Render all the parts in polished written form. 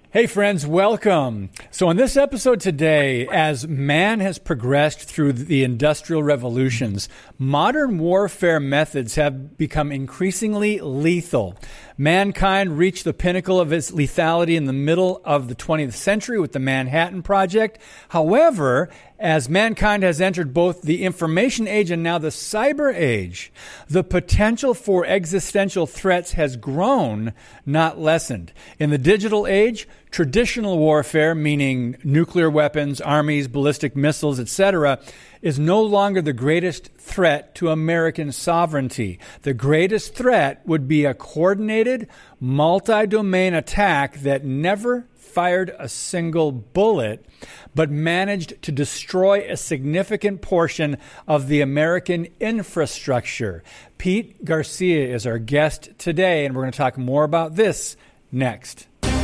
Hey friends, welcome. So in this episode today, as man has progressed through the industrial revolutions, modern warfare methods have become increasingly lethal. Mankind reached the pinnacle of its lethality in the middle of the 20th century with the Manhattan Project. However, as mankind has entered both the information age and now the cyber age, the potential for existential threats has grown, not lessened. In the digital age, traditional warfare, meaning nuclear weapons, armies, ballistic missiles, etc., is no longer the greatest threat to American sovereignty. The greatest threat would be a coordinated, multi-domain attack that never fired a single bullet, but managed to destroy a significant portion of the American infrastructure. Pete Garcia is our guest today, and we're going to talk more about this next.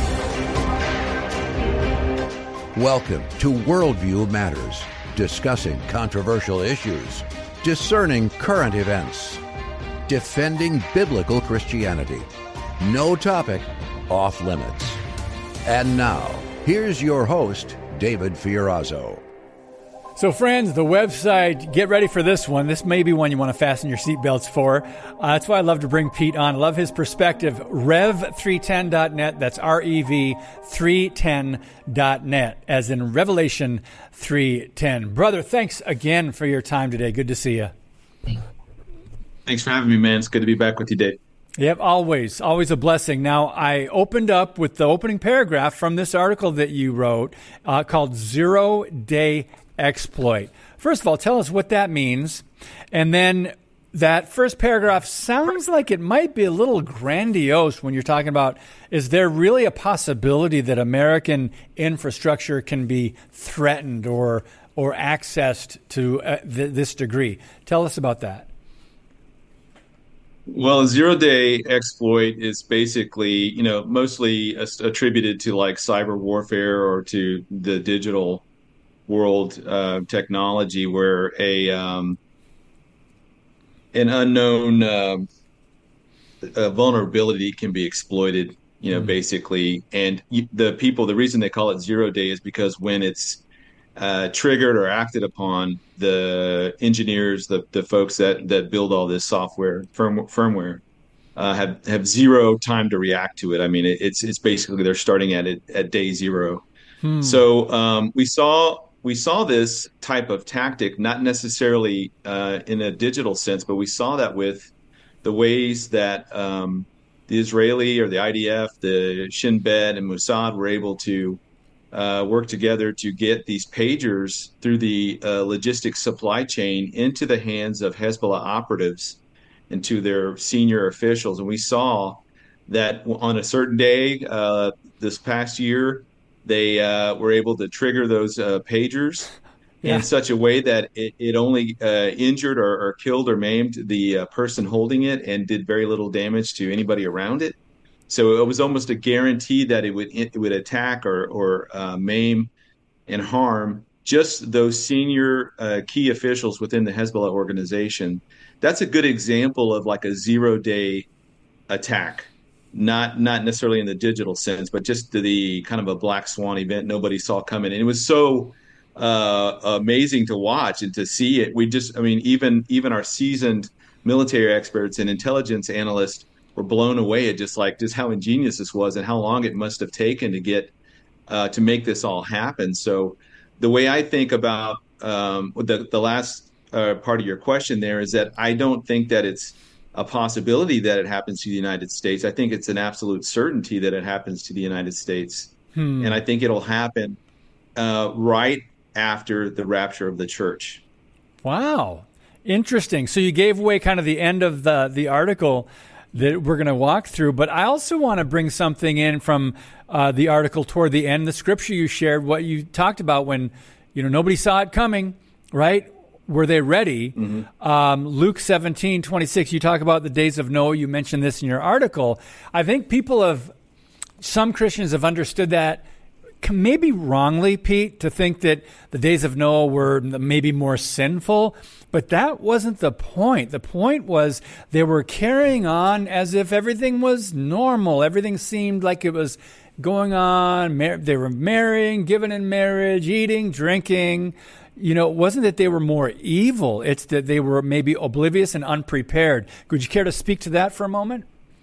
Welcome to Worldview Matters, discussing controversial issues, discerning current events, defending biblical Christianity. No topic off limits. And now, here's your host, David Fiorazo. So friends, the website, get ready for this one. This may be one you want to fasten your seatbelts for. That's why I love to bring Pete on. I love his perspective. Rev310.net. That's REV310.net, as in Revelation 3:10. Brother, thanks again for your time today. Good to see you. Thanks for having me, man. It's good to be back with you, Dave. Yep, always a blessing. Now, I opened up with the opening paragraph from this article that you wrote called Zero Day Exploit. First of all, tell us what that means. And then that first paragraph sounds like it might be a little grandiose when you're talking about, is there really a possibility that American infrastructure can be threatened or accessed to this degree? Tell us about that. Well, a zero-day exploit is basically, mostly attributed to like cyber warfare or to the digital world technology, where an unknown vulnerability can be exploited, basically. And the reason they call it zero day is because when it's triggered or acted upon, the engineers, the folks that build all this software, firmware, have zero time to react to it. I mean, it's basically they're starting at it at day zero. So we saw this type of tactic, not necessarily in a digital sense, but we saw that with the ways that the Israeli or the IDF, the Shin Bet, and Mossad were able to work together to get these pagers through the logistics supply chain into the hands of Hezbollah operatives and to their senior officials. And we saw that on a certain day this past year, they were able to trigger those pagers in such a way that it only injured or killed or maimed the person holding it and did very little damage to anybody around it. So it was almost a guarantee that it would attack or maim and harm just those senior key officials within the Hezbollah organization. That's a good example of like a zero-day attack, not necessarily in the digital sense, but just the kind of a black swan event nobody saw coming. And it was so amazing to watch and to see it. Even our seasoned military experts and intelligence analysts were blown away at just how ingenious this was and how long it must have taken to get to make this all happen. So the way I think about the last part of your question there is that I don't think that it's a possibility that it happens to the United States. I think it's an absolute certainty that it happens to the United States. And I think it'll happen right after the rapture of the church. Wow. Interesting. So you gave away kind of the end of the article that we're going to walk through, but I also want to bring something in from the article toward the end, the scripture you shared, what you talked about when, nobody saw it coming, right? Were they ready? Mm-hmm. Luke 17:26, you talk about the days of Noah. You mentioned this in your article. I think some Christians have understood that maybe wrongly, Pete, to think that the days of Noah were maybe more sinful, but that wasn't the point. The point was they were carrying on as if everything was normal. Everything seemed like it was going on. They were marrying, giving in marriage, eating, drinking. It wasn't that they were more evil. It's that they were maybe oblivious and unprepared. Would you care to speak to that for a moment?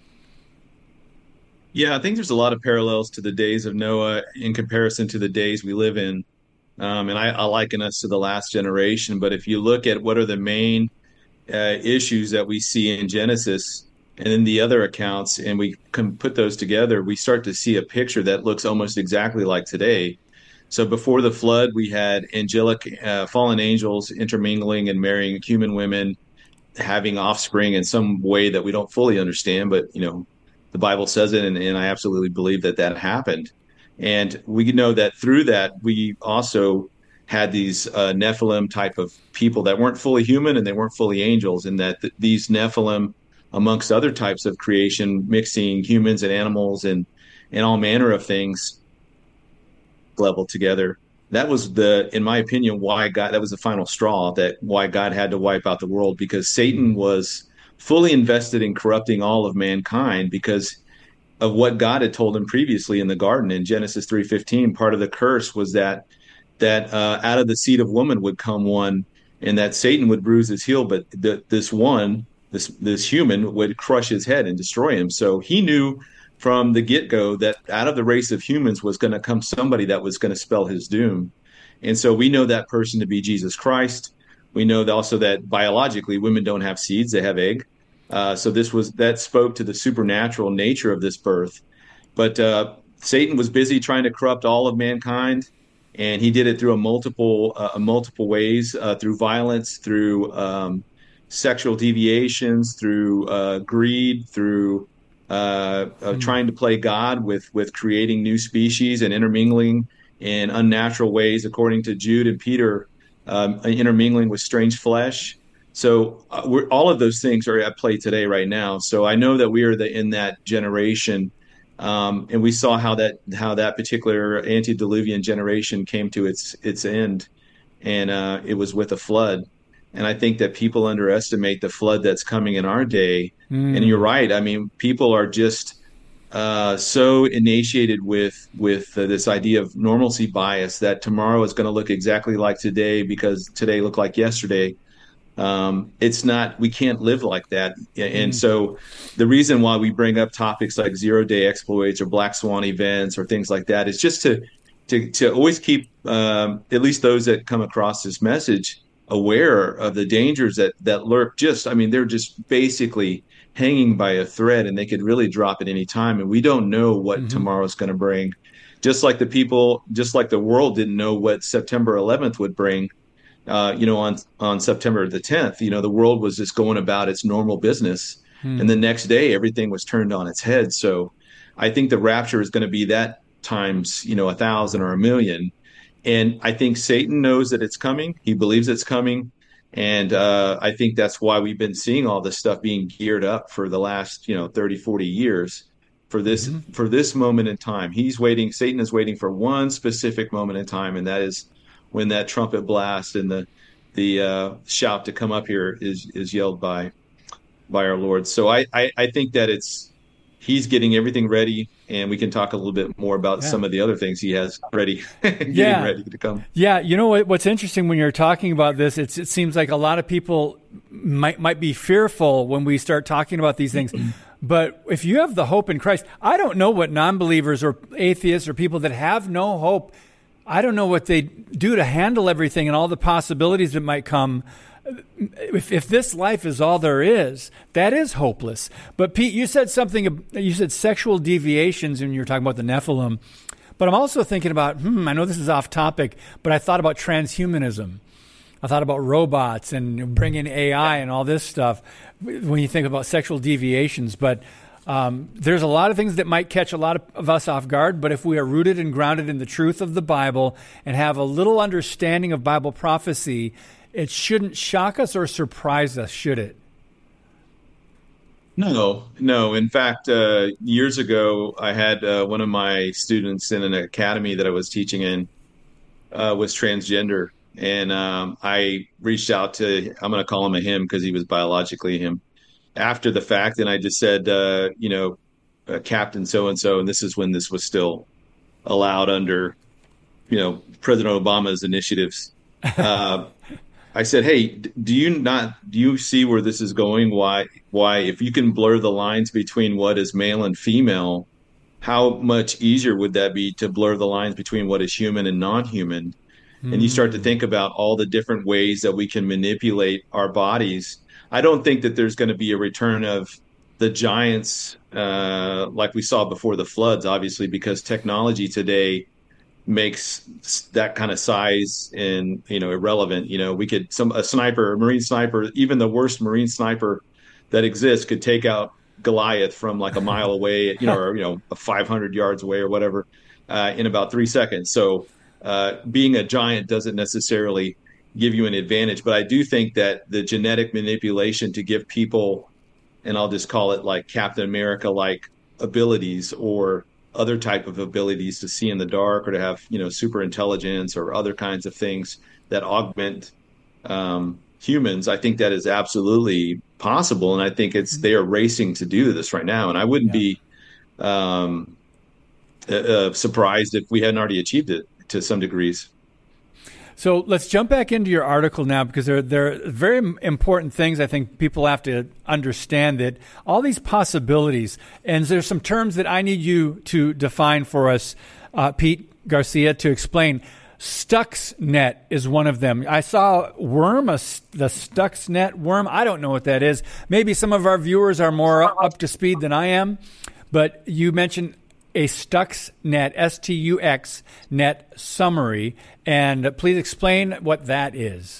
Yeah, I think there's a lot of parallels to the days of Noah in comparison to the days we live in. And I liken us to the last generation. But if you look at what are the main issues that we see in Genesis and in the other accounts, and we can put those together, we start to see a picture that looks almost exactly like today. So before the flood, we had angelic fallen angels intermingling and marrying human women, having offspring in some way that we don't fully understand, but the Bible says it, and I absolutely believe that happened. And we know that through that, we also had these Nephilim type of people that weren't fully human and they weren't fully angels, and that these Nephilim, amongst other types of creation, mixing humans and animals and all manner of things level together. That was in my opinion, that was the final straw, why God had to wipe out the world, because Satan was fully invested in corrupting all of mankind because of what God had told him previously in the garden. In Genesis 3:15, part of the curse was that out of the seed of woman would come one, and that Satan would bruise his heel, but this human would crush his head and destroy him. So he knew from the get-go that out of the race of humans was going to come somebody that was going to spell his doom. And so we know that person to be Jesus Christ. We know also that biologically women don't have seeds, they have egg. So that spoke to the supernatural nature of this birth. But Satan was busy trying to corrupt all of mankind, and he did it through multiple ways, through violence, through sexual deviations, through greed, through trying to play God with creating new species and intermingling in unnatural ways, according to Jude and Peter, intermingling with strange flesh. So all of those things are at play today, right now. So I know that we are in that generation, and we saw how that particular antediluvian generation came to its end, and it was with a flood. And I think that people underestimate the flood that's coming in our day. And you're right. I mean, people are just so initiated with this idea of normalcy bias that tomorrow is going to look exactly like today because today looked like yesterday. It's not, we can't live like that. And so the reason why we bring up topics like zero-day exploits or black swan events or things like that is just to always keep at least those that come across this message aware of the dangers that lurk. They're just basically hanging by a thread, and they could really drop at any time. And we don't know what tomorrow's going to bring. Just like the world didn't know what September 11th would bring. On September the 10th, the world was just going about its normal business. And the next day, everything was turned on its head. So I think the rapture is going to be that times, 1,000 or 1,000,000. And I think Satan knows that it's coming. He believes it's coming. And I think that's why we've been seeing all this stuff being geared up for the last, 30, 40 years for this moment in time. Satan is waiting for one specific moment in time, and that is when that trumpet blast and the shout to come up here is yelled by our Lord. So I think that he's getting everything ready, and we can talk a little bit more about some of the other things he has ready, ready to come. Yeah, what's interesting when you're talking about this, it seems like a lot of people might be fearful when we start talking about these things. But if you have the hope in Christ, I don't know what non-believers or atheists or people that have no hope, I don't know what they do to handle everything and all the possibilities that might come. If this life is all there is, that is hopeless. But Pete, you said sexual deviations when you were talking about the Nephilim. But I'm also thinking about, I know this is off topic, but I thought about transhumanism. I thought about robots and bringing AI and all this stuff when you think about sexual deviations. But there's a lot of things that might catch a lot of us off guard, but if we are rooted and grounded in the truth of the Bible and have a little understanding of Bible prophecy, it shouldn't shock us or surprise us, should it? No. In fact, years ago, I had one of my students in an academy that I was teaching in was transgender. And I reached out I'm going to call him a him because he was biologically him, after the fact. And I just said, Captain so-and-so, and this is when this was still allowed under, President Obama's initiatives. I said, hey, do you see where this is going? Why, if you can blur the lines between what is male and female, how much easier would that be to blur the lines between what is human and non-human? And you start to think about all the different ways that we can manipulate our bodies. I don't think that there's going to be a return of the giants like we saw before the floods, obviously, because technology today makes that kind of size and irrelevant. We could a marine sniper, even the worst marine sniper that exists, could take out Goliath from like a mile away, or 500 yards away or whatever, in about 3 seconds. So being a giant doesn't necessarily give you an advantage, but I do think that the genetic manipulation to give people, and I'll just call it like Captain America like abilities or other type of abilities to see in the dark or to have super intelligence or other kinds of things that augment humans, I think that is absolutely possible, and I think they are racing to do this right now, and I wouldn't be surprised if we hadn't already achieved it to some degrees. So let's jump back into your article now, because there are very important things I think people have to understand, that all these possibilities, and there's some terms that I need you to define for us, Pete Garcia, to explain. Stuxnet is one of them. I saw worm, the Stuxnet worm. I don't know what that is. Maybe some of our viewers are more up to speed than I am, but you mentioned a Stuxnet, S-T-U-X net summary, and please explain what that is.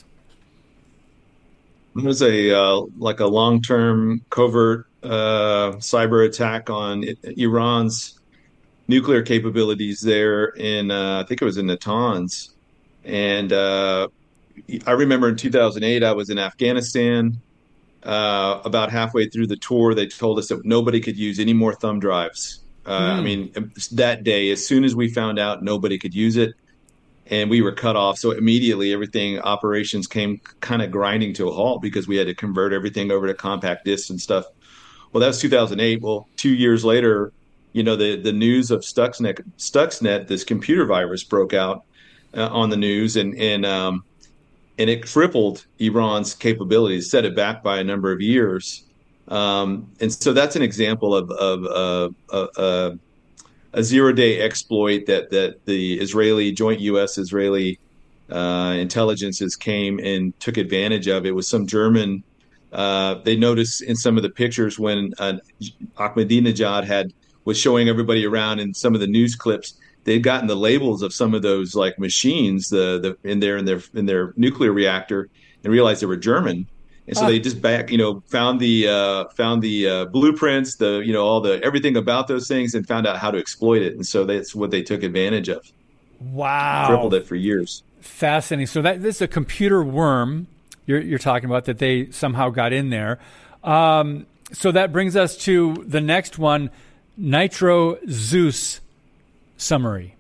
It was a long-term covert cyber attack on Iran's nuclear capabilities there in, I think it was in Natanz. And I remember in 2008, I was in Afghanistan. About halfway through the tour, they told us that nobody could use any more thumb drives. I mean, that day, as soon as we found out, nobody could use it, and we were cut off. So immediately, operations came kind of grinding to a halt because we had to convert everything over to compact discs and stuff. Well, that was 2008. Well, 2 years later, the news of Stuxnet, this computer virus, broke out on the news, and it crippled Iran's capabilities, set it back by a number of years. And so that's an example of a zero-day exploit that the Israeli joint U.S.-Israeli intelligences came and took advantage of. It was some German. They noticed in some of the pictures when Ahmadinejad was showing everybody around in some of the news clips, they'd gotten the labels of some of those like machines in their nuclear reactor and realized they were German. And so they just found the blueprints, all everything about those things, and found out how to exploit it. And so that's what they took advantage of. Wow. Crippled it for years. Fascinating. So this is a computer worm you're talking about that they somehow got in there. So that brings us to the next one, Nitro Zeus summary.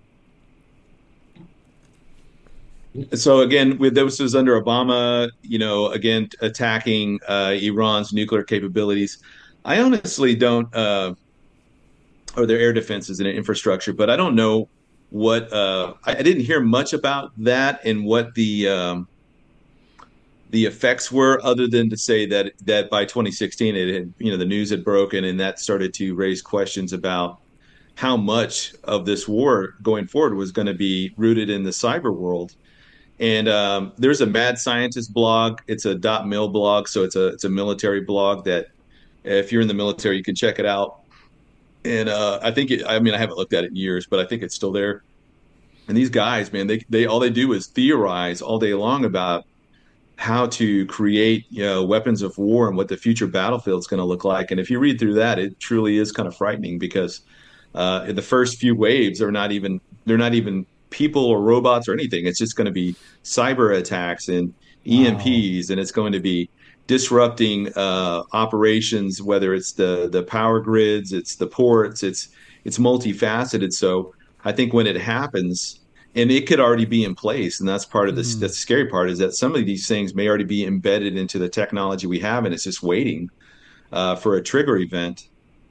So again, this was under Obama, again, attacking Iran's nuclear capabilities. I honestly don't, or their air defenses and infrastructure, but I don't know what, I didn't hear much about that and what the effects were, other than to say that by 2016, it had, the news had broken, and that started to raise questions about how much of this war going forward was going to be rooted in the cyber world. And there's a Mad Scientist blog. It's a .mil blog, so it's a military blog that if you're in the military, you can check it out. And I think I haven't looked at it in years, but I think it's still there. And these guys, man, they all they do is theorize all day long about how to create weapons of war and what the future battlefield is going to look like. And if you read through that, it truly is kind of frightening, because the first few waves they're not even people or robots or anything. It's just going to be cyber attacks and EMPs, and it's going to be disrupting operations, whether it's the power grids, it's the ports, it's multifaceted. So I think when it happens, and it could already be in place, and that's part of this. That's the scary part, is that some of these things may already be embedded into the technology we have, and it's just waiting for a trigger event.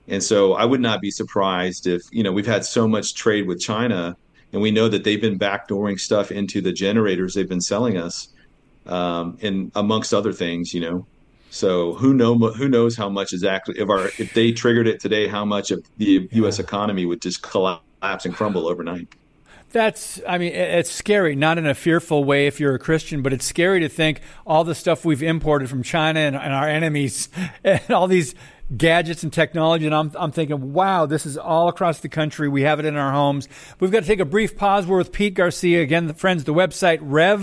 And so I would not be surprised if, we've had so much trade with China, and we know that they've been backdooring stuff into the generators they've been selling us, and amongst other things. So who knows how much is actually if they triggered it today, how much of the U.S. economy would just collapse and crumble overnight. It's scary, not in a fearful way if you're a Christian, but it's scary to think all the stuff we've imported from China and our enemies and all these gadgets and technology. And I'm thinking, wow, this is all across the country. We have it in our homes. We've got to take a brief pause. We're with Pete Garcia. Again, friends, the website,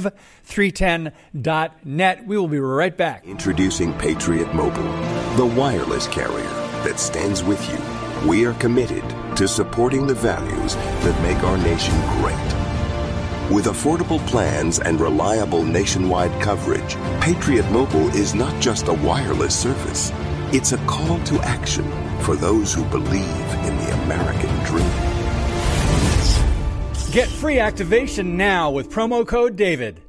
rev310.net. We will be right back. Introducing Patriot Mobile, the wireless carrier that stands with you. We are committed to supporting the values that make our nation great. With affordable plans and reliable nationwide coverage, Patriot Mobile is not just a wireless service. It's a call to action for those who believe in the American dream. Get free activation now with promo code DAVID.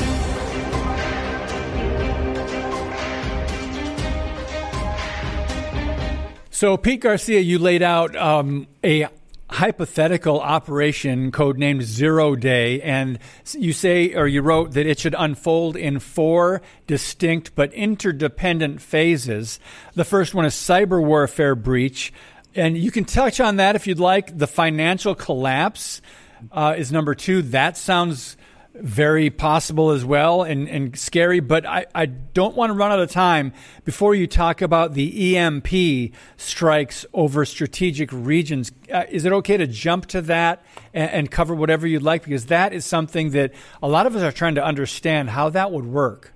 So, Pete Garcia, you laid out a hypothetical operation codenamed Zero Day, and you wrote that it should unfold in 4 distinct but interdependent phases. The first one is cyber warfare breach, and you can touch on that if you'd like. The financial collapse is number 2. That sounds very possible as well and scary, but I don't want to run out of time before you talk about the EMP strikes over strategic regions. Is it okay to jump to that and cover whatever you'd like? Because that is something that a lot of us are trying to understand how that would work.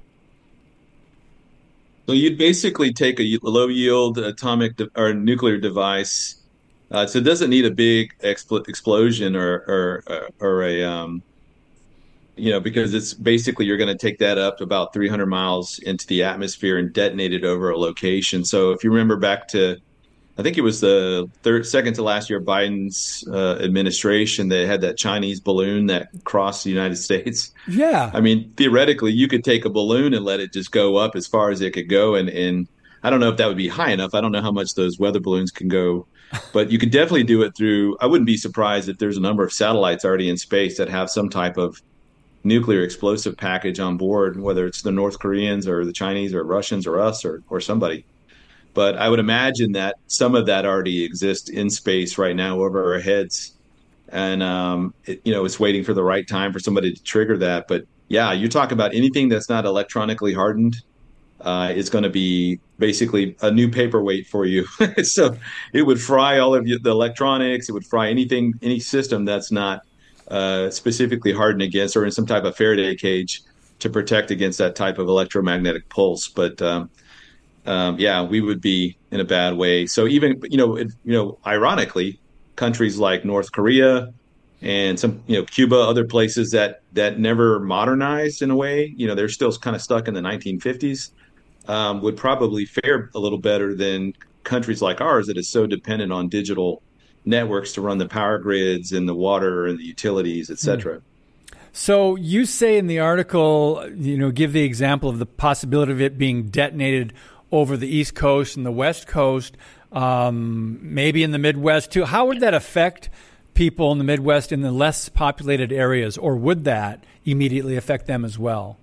So you'd basically take a low-yield atomic or nuclear device. So it doesn't need a big explosion or a because it's basically you're going to take that up to about 300 miles into the atmosphere and detonate it over a location. So if you remember back to, I think it was the second to last year of Biden's administration, they had that Chinese balloon that crossed the United States. Yeah. I mean, theoretically, you could take a balloon and let it just go up as far as it could go. And I don't know if that would be high enough. I don't know how much those weather balloons can go. But you could definitely do it through, I wouldn't be surprised if there's a number of satellites already in space that have some type of nuclear explosive package on board, whether it's the North Koreans or the Chinese or Russians or us or somebody. But I would imagine that some of that already exists in space right now over our heads. And, it's waiting for the right time for somebody to trigger that. But yeah, you talk about anything that's not electronically hardened, it's going to be basically a new paperweight for you. So it would fry all of the electronics. It would fry any system that's not specifically hardened against or in some type of Faraday cage to protect against that type of electromagnetic pulse. But we would be in a bad way. So even ironically, countries like North Korea and some Cuba, other places that never modernized in a way, they're still kind of stuck in the 1950s, would probably fare a little better than countries like ours that is so dependent on digital networks to run the power grids and the water and the utilities, et cetera. So you say in the article, give the example of the possibility of it being detonated over the East Coast and the West Coast, maybe in the Midwest too. How would that affect people in the Midwest in the less populated areas, or would that immediately affect them as well?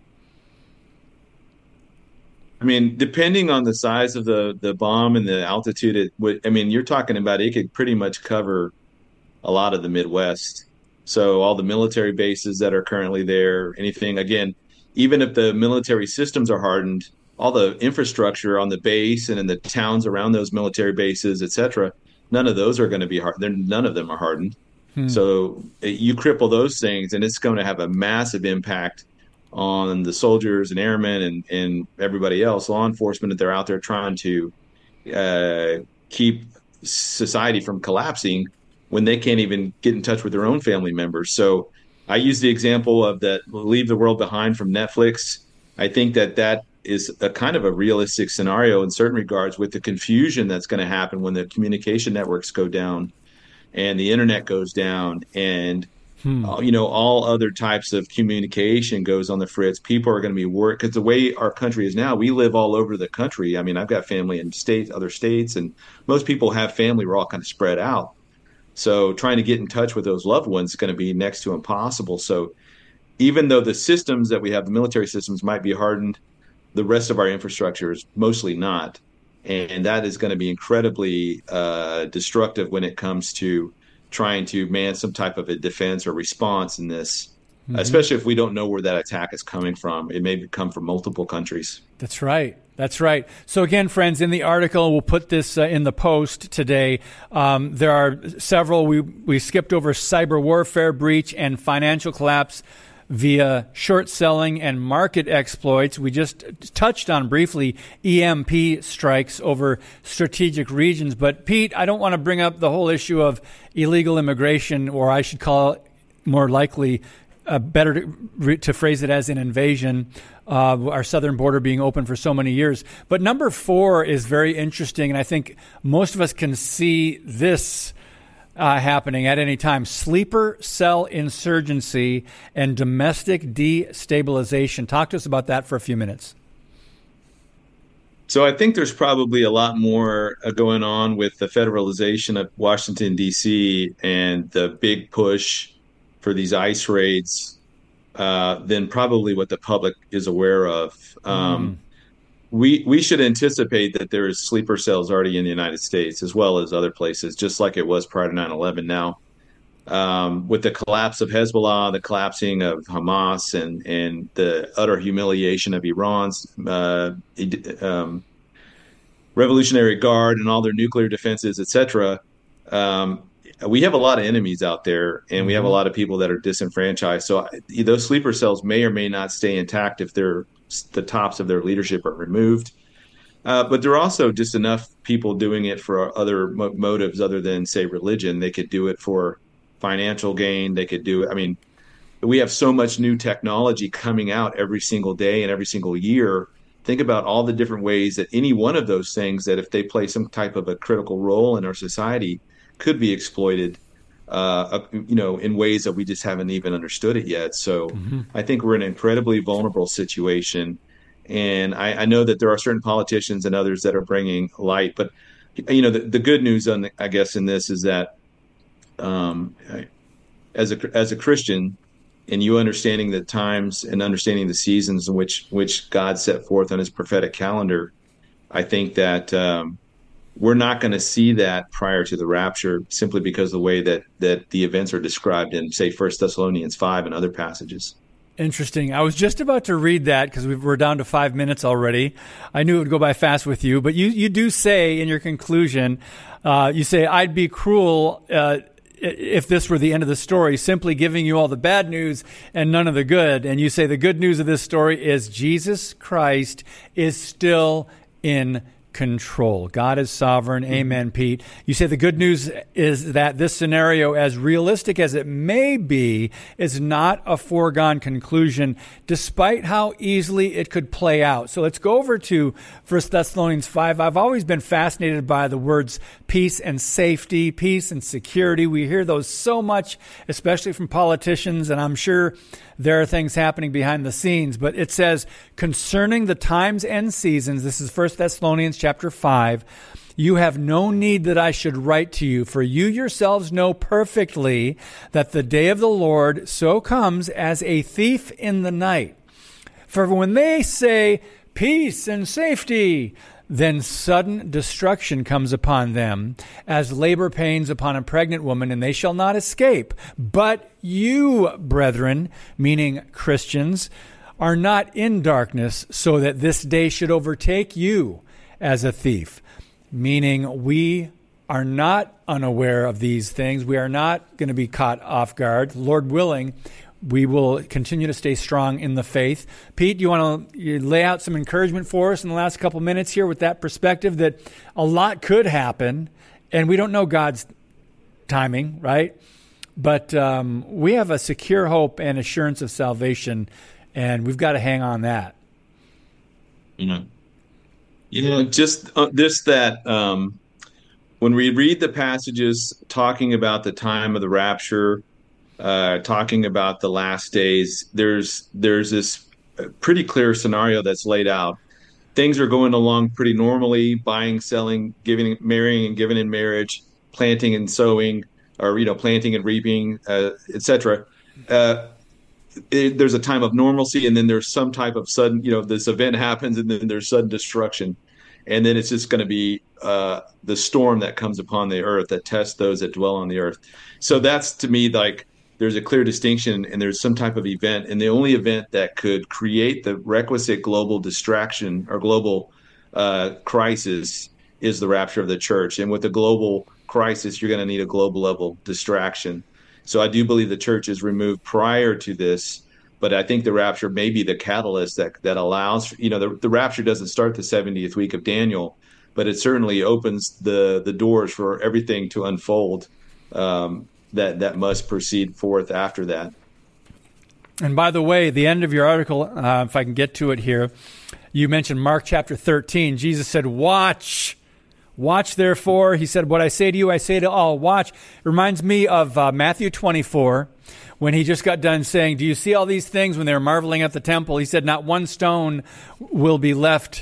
I mean, depending on the size of the bomb and the altitude, you're talking about it could pretty much cover a lot of the Midwest. So all the military bases that are currently there, anything, again, even if the military systems are hardened, all the infrastructure on the base and in the towns around those military bases, et cetera, none of those are going to be none of them are hardened. So you cripple those things, and it's going to have a massive impact on the soldiers and airmen and everybody else, law enforcement, that they're out there trying to keep society from collapsing when they can't even get in touch with their own family members. So I use the example of that Leave the World Behind from Netflix. I think that is a kind of a realistic scenario in certain regards, with the confusion that's going to happen when the communication networks go down and the internet goes down and All other types of communication goes on the fritz. People are going to be worried because the way our country is now, we live all over the country. I mean, I've got family in other states, and most people have family. We're all kind of spread out. So trying to get in touch with those loved ones is going to be next to impossible. So even though the systems that we have, the military systems, might be hardened, the rest of our infrastructure is mostly not. And that is going to be incredibly destructive when it comes to trying to man some type of a defense or response in this, especially if we don't know where that attack is coming from. It may come from multiple countries. That's right. That's right. So again, friends, in the article, we'll put this in the post today. There are several. We skipped over cyber warfare breach and financial collapse via short selling and market exploits. We just touched on briefly EMP strikes over strategic regions. But Pete, I don't want to bring up the whole issue of illegal immigration, or I should call it more likely, better to phrase it as an invasion, our southern border being open for so many years. But number 4 is very interesting, and I think most of us can see this happening at any time. Sleeper cell insurgency and domestic destabilization. Talk to us about that for a few minutes. So I think there's probably a lot more going on with the federalization of Washington, D.C. and the big push for these ICE raids than probably what the public is aware of. We should anticipate that there is sleeper cells already in the United States as well as other places, just like it was prior to 9/11. Now, with the collapse of Hezbollah, the collapsing of Hamas, and the utter humiliation of Iran's Revolutionary Guard and all their nuclear defenses, etc., we have a lot of enemies out there, and we have a lot of people that are disenfranchised. So those sleeper cells may or may not stay intact if the tops of their leadership are removed. But there are also just enough people doing it for other motives other than, say, religion. They could do it for financial gain. They could do it. I mean, we have so much new technology coming out every single day and every single year. Think about all the different ways that any one of those things, that if they play some type of a critical role in our society, could be exploited, in ways that we just haven't even understood it yet. So I think we're in an incredibly vulnerable situation. And I know that there are certain politicians and others that are bringing light. But, the good news, I guess, in this is that as a Christian, and you understanding the times and understanding the seasons in which God set forth on his prophetic calendar, I think that we're not going to see that prior to the rapture, simply because of the way that the events are described in, say, 1 Thessalonians 5 and other passages. Interesting. I was just about to read that because we're down to 5 minutes already. I knew it would go by fast with you, but you do say in your conclusion, you say, I'd be cruel if this were the end of the story, simply giving you all the bad news and none of the good. And you say the good news of this story is Jesus Christ is still in control. God is sovereign. Amen, Pete. You say the good news is that this scenario, as realistic as it may be, is not a foregone conclusion, despite how easily it could play out. So let's go over to 1 Thessalonians 5. I've always been fascinated by the words peace and safety, peace and security. We hear those so much, especially from politicians, and I'm sure there are things happening behind the scenes, but it says, concerning the times and seasons, this is 1 Thessalonians chapter 5, you have no need that I should write to you, for you yourselves know perfectly that the day of the Lord so comes as a thief in the night. For when they say peace and safety, then sudden destruction comes upon them, as labor pains upon a pregnant woman, and they shall not escape. But you, brethren, meaning Christians, are not in darkness, so that this day should overtake you as a thief. Meaning we are not unaware of these things. We are not going to be caught off guard. Lord willing, we will continue to stay strong in the faith. Pete, do you want to lay out some encouragement for us in the last couple minutes here with that perspective that a lot could happen, and we don't know God's timing, right? But we have a secure hope and assurance of salvation, and we've got to hang on that. Just this, that when we read the passages talking about the time of the rapture, talking about the last days, there's this pretty clear scenario that's laid out. Things are going along pretty normally: buying, selling, giving, marrying, and giving in marriage, planting and sowing, or planting and reaping, etc. There's a time of normalcy, and then there's some type of sudden, this event happens, and then there's sudden destruction, and then it's just going to be the storm that comes upon the earth that tests those that dwell on the earth. So that's, to me, like, there's a clear distinction, and there's some type of event, and the only event that could create the requisite global distraction or global crisis is the rapture of the church. And with the global crisis, you're going to need a global level distraction. So I do believe the church is removed prior to this, but I think the rapture may be the catalyst that allows, the rapture doesn't start the 70th week of Daniel, but it certainly opens the doors for everything to unfold that must proceed forth after that. And by the way, the end of your article, if I can get to it here, you mentioned Mark chapter 13. Jesus said, watch. Watch, therefore. He said, what I say to you, I say to all. Watch. It reminds me of Matthew 24, when he just got done saying, do you see all these things? When they were marveling at the temple, he said, not one stone will be left.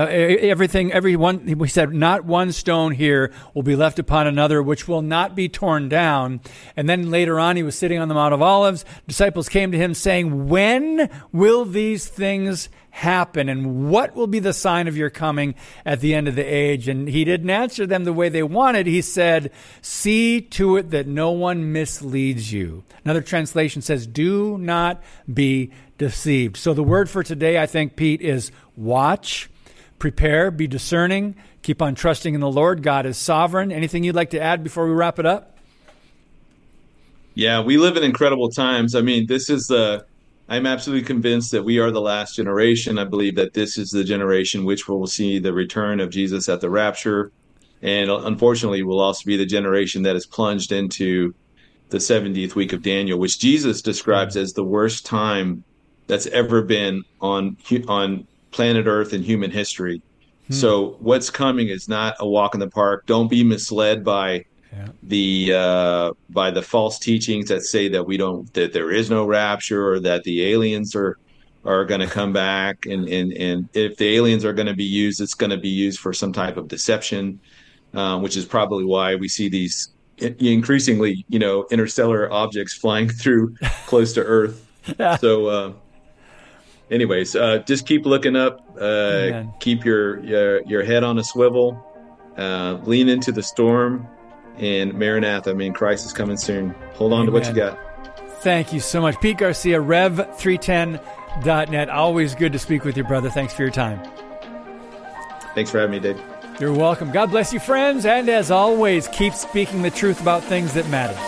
He said, not one stone here will be left upon another, which will not be torn down. And then later on, he was sitting on the Mount of Olives. Disciples came to him saying, when will these things happen? And what will be the sign of your coming at the end of the age? And he didn't answer them the way they wanted. He said, see to it that no one misleads you. Another translation says, do not be deceived. So the word for today, I think, Pete, is watch. Prepare, be discerning, keep on trusting in the Lord. God is sovereign. Anything you'd like to add before we wrap it up? Yeah, we live in incredible times. I mean, I'm absolutely convinced that we are the last generation. I believe that this is the generation which will see the return of Jesus at the rapture. And unfortunately, will also be the generation that is plunged into the 70th week of Daniel, which Jesus describes as the worst time that's ever been on planet Earth in human history. So what's coming is not a walk in the park. Don't be misled by the false teachings that say that there is no rapture, or that the aliens are going to come back. And if the aliens are going to be used, it's going to be used for some type of deception, which is probably why we see these increasingly, interstellar objects flying through close to Earth. So, anyways, just keep looking up, keep your head on a swivel, lean into the storm, and Maranatha, Christ is coming soon. Hold on to what you got. Thank you so much. Pete Garcia, Rev310.net. Always good to speak with you, brother. Thanks for your time. Thanks for having me, Dave. You're welcome. God bless you, friends. And as always, keep speaking the truth about things that matter.